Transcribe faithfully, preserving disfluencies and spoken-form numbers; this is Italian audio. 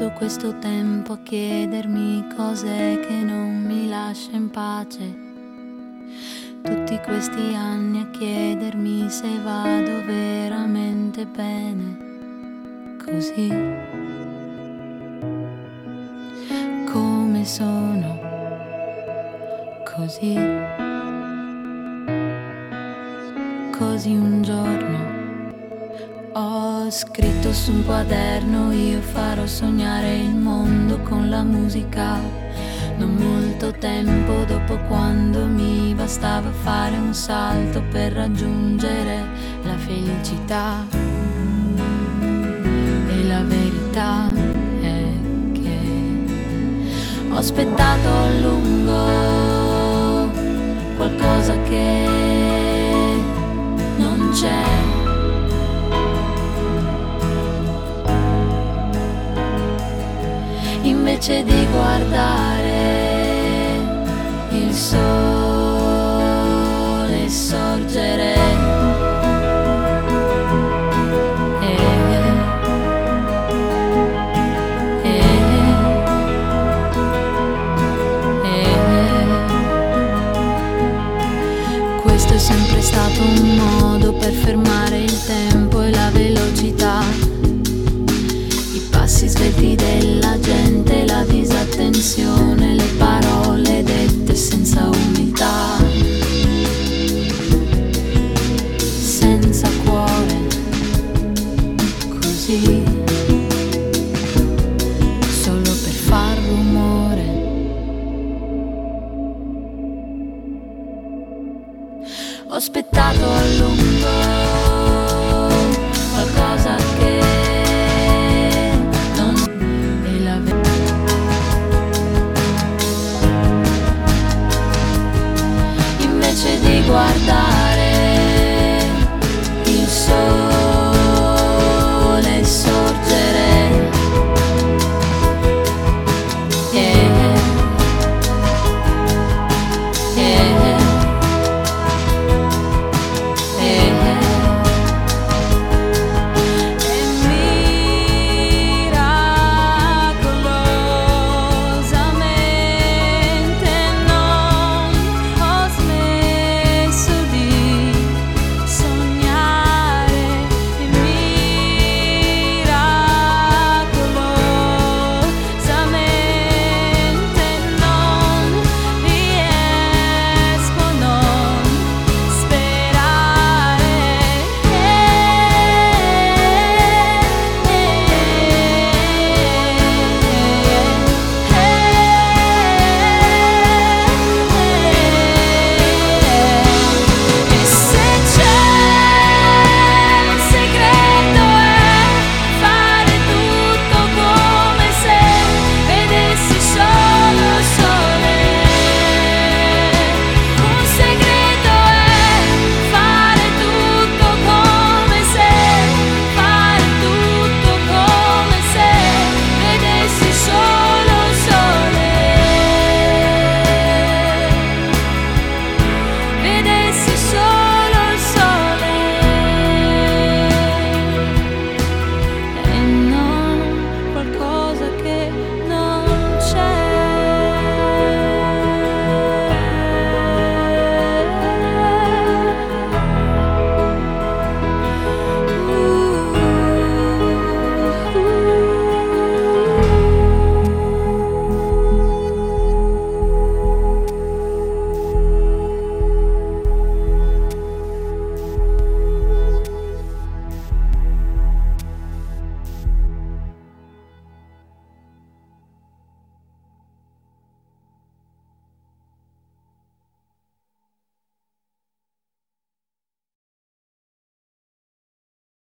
tutto questo tempo a chiedermi cos'è che non mi lascia in pace. Tutti questi anni a chiedermi se vado veramente bene così come sono, così, così un giorno ho scritto su un quaderno: io farò sognare il mondo con la musica. Non molto tempo dopo, quando mi bastava fare un salto per raggiungere la felicità. E la verità è che ho aspettato a lungo qualcosa che non c'è. Invece di guardare il sole sorgere